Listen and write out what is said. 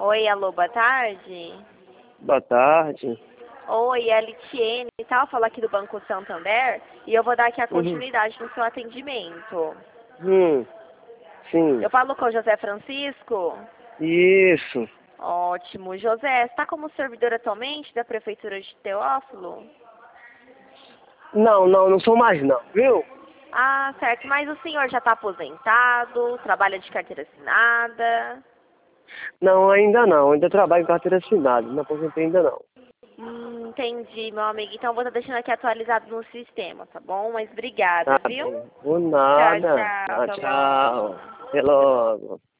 Oi, alô, boa tarde. Boa tarde. Oi, é a Litiene, tá? Eu falo aqui do Banco Santander e eu vou dar aqui a Uhum. continuidade no seu atendimento. Sim. Eu falo com o José Francisco? Isso. Ótimo. José, está como servidor atualmente da Prefeitura de Teófilo? Não sou mais não, viu? Ah, certo. Mas o senhor já está aposentado, trabalha de carteira assinada? Não, ainda não. Ainda trabalho em carteira assinada. Não aposentei ainda não. Entendi, meu amigo. Então eu vou estar deixando aqui atualizado no sistema, tá bom? Mas obrigada, Tá viu? bem. Por Tchau, nada. tchau. Tchau, Até tchau. logo. Até logo.